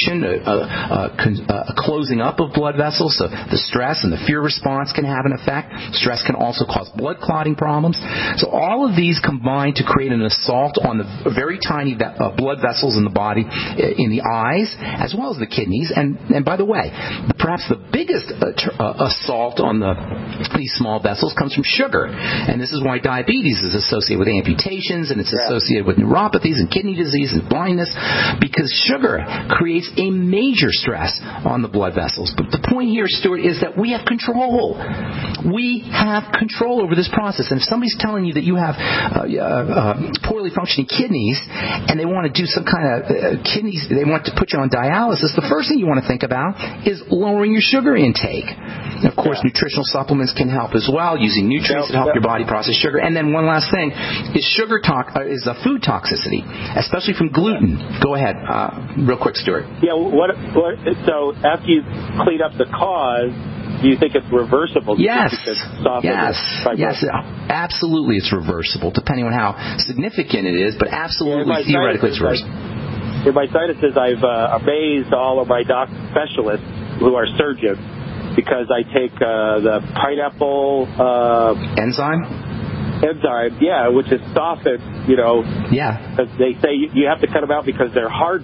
a, con- a closing up of blood vessels, so the stress and the fear response can have an effect. Stress can also cause blood clotting problems. So all of these combine to create an assault on the very tiny ve- uh, blood vessels in the body, in the eyes, as well as the kidneys. And, and by the way, perhaps the biggest uh, tr- uh, assault on the these small vessels comes from sugar. And this is why diabetes is associated with amputations, and it's associated with neuropathies and kidney disease and blindness, because sugar creates a major stress on the blood vessels. But the point here, Stuart, is that we have control. We have control over this process. And if somebody's telling you that you have uh, uh, uh, poorly functioning kidneys and they want to do some kind of uh, kidneys, they want to put you on dialysis, the first thing you want to think about is lowering your sugar intake. And of course, yeah. nutritional supplements can help as well, using nutrients to help your body process sugar. And then one last thing is sugar to- uh, is a food toxicity, especially from gluten. Go ahead, uh, real quick, Stuart. Yeah. What? What? So after you clean up the cause, do you think it's reversible? Yes. Yes. Yes. Absolutely, it's reversible, depending on how significant it is. But absolutely, yeah, theoretically, it's reversible. In my sinuses, I've uh, amazed all of my doc specialists who are surgeons because I take uh, the pineapple uh, enzyme. Enzyme, yeah, which is softened. You know. Yeah. Because they say you, you have to cut them out because they're hard.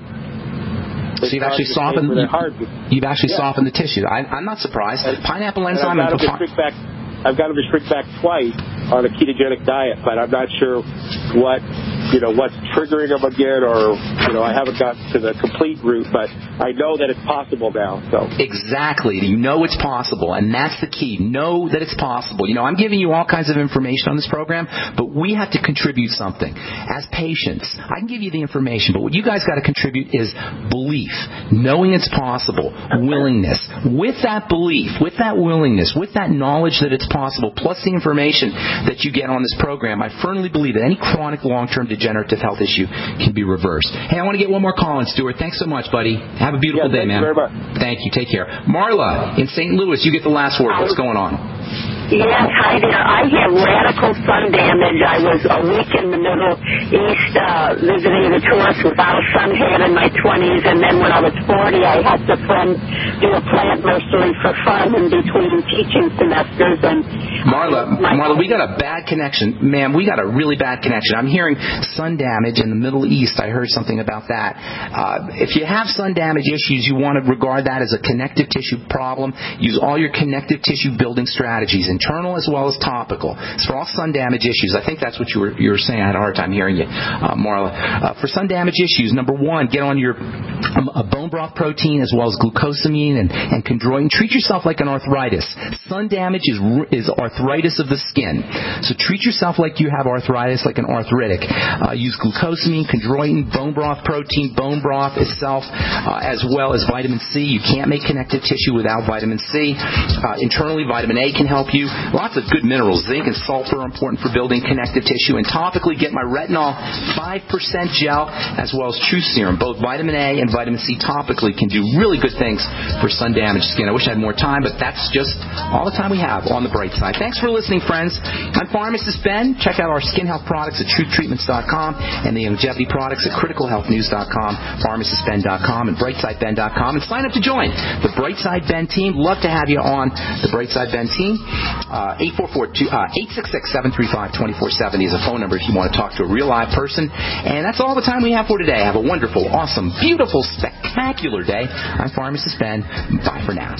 So you've actually softened. You, you've actually yeah. softened the tissue. I, I'm not surprised. And, Pineapple enzyme. And I've, got and back, I've got them to shrink back twice on a ketogenic diet, but I'm not sure what you know what's triggering them again, or you know I haven't got to the complete route, but I know that it's possible now. So exactly, you know it's possible, and that's the key. Know that it's possible. You know, I'm giving you all kinds of information on this program, but we have to contribute something as patients. I can give you the information, but what you guys got to contribute is belief, knowing it's possible, willingness. With that belief, with that willingness, with that knowledge that it's possible, plus the information that you get on this program, I firmly believe that any chronic long-term degenerative health issue can be reversed. Hey, I want to get one more call in, Stuart. Thanks so much, buddy. Have a beautiful yeah, day, man. Thank you very much. Thank you. Take care. Marla in Saint Louis, you get the last word. What's going on? Yes, hi there. I have radical sun damage. I was a week in the Middle East uh, visiting the tourists without a sun hat in my twenties, and then when I was forty, I had a friend do a plant nursery for fun in between teaching semesters. And Marla, Marla, we got a bad connection. Ma'am, we got a really bad connection. I'm hearing sun damage in the Middle East. I heard something about that. Uh, if you have sun damage issues, you want to regard that as a connective tissue problem. Use all your connective tissue building strategies, internal as well as topical. It's for all sun damage issues. I think that's what you were you were saying. I had a hard time hearing you, uh, Marla. Uh, for sun damage issues, number one, get on your um, a bone broth protein as well as glucosamine and, and chondroitin. Treat yourself like an arthritis. Sun damage is is arthritis of the skin. So treat yourself like you have arthritis, like an arthritic. Uh, use glucosamine, chondroitin, bone broth protein, bone broth itself, uh, as well as vitamin C. You can't make connective tissue without vitamin C. Uh, internally, vitamin A can help you. Lots of good minerals. Zinc and sulfur are important for building connective tissue. And topically, get my retinol five percent gel as well as Truth Serum. Both vitamin A and vitamin C topically can do really good things for sun-damaged skin. I wish I had more time, but that's just all the time we have on the bright side. Thanks for listening, friends. I'm Pharmacist Ben. Check out our skin health products at truth treatments dot com and the longevity products at critical health news dot com, pharmacist ben dot com, and brightside ben dot com. And sign up to join the Brightside Ben team. Love to have you on the Brightside Ben team. Uh, eight four four, eight six six, seven three five, two four seven zero is a phone number if you want to talk to a real live person. And that's all the time we have for today. Have a wonderful, awesome, beautiful, spectacular day. I'm Pharmacist Ben. Bye for now.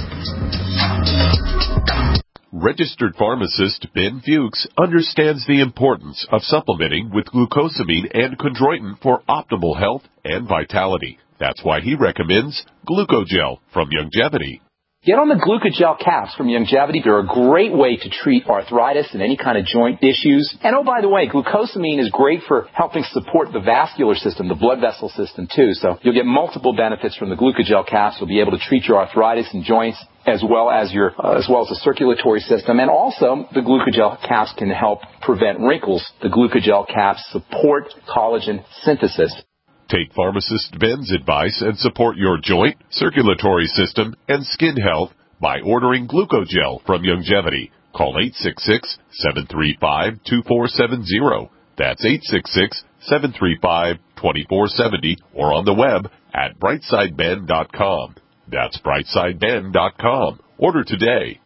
Registered pharmacist Ben Fuchs understands the importance of supplementing with glucosamine and chondroitin for optimal health and vitality. That's why he recommends Glucogel from Youngevity. Get on the Glucogel caps from Youngevity. They're a great way to treat arthritis and any kind of joint issues. And oh, by the way, glucosamine is great for helping support the vascular system, the blood vessel system too. So you'll get multiple benefits from the Glucogel caps. You'll be able to treat your arthritis and joints as well as your uh, as well as the circulatory system. And also, the Glucogel caps can help prevent wrinkles. The Glucogel caps support collagen synthesis. Take Pharmacist Ben's advice and support your joint, circulatory system, and skin health by ordering Glucogel from Youngevity. Call eight six six, seven three five, two four seven zero. That's eight six six, seven three five, two four seven zero or on the web at brightside ben dot com. That's brightside ben dot com. Order today.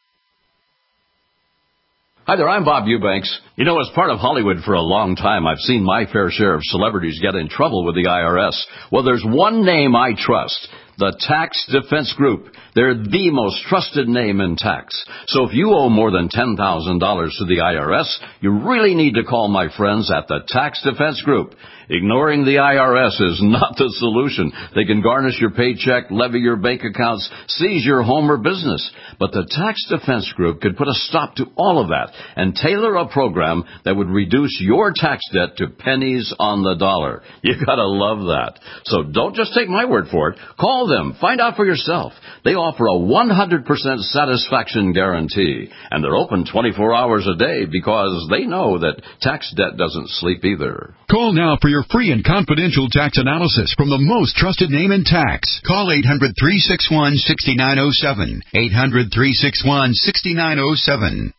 Hi there, I'm Bob Eubanks. You know, as part of Hollywood for a long time, I've seen my fair share of celebrities get in trouble with the I R S. Well, there's one name I trust. The Tax Defense Group. They're the most trusted name in tax. So if you owe more than ten thousand dollars to the I R S, you really need to call my friends at the Tax Defense Group. Ignoring the I R S is not the solution. They can garnish your paycheck, levy your bank accounts, seize your home or business. But the Tax Defense Group could put a stop to all of that and tailor a program that would reduce your tax debt to pennies on the dollar. You gotta love that. So don't just take my word for it. Call them. Find out for yourself. They offer a one hundred percent satisfaction guarantee. And they're open twenty-four hours a day because they know that tax debt doesn't sleep either. Call now for your free and confidential tax analysis from the most trusted name in tax. Call eight hundred, three six one, six nine zero seven. eight hundred, three six one, six nine zero seven.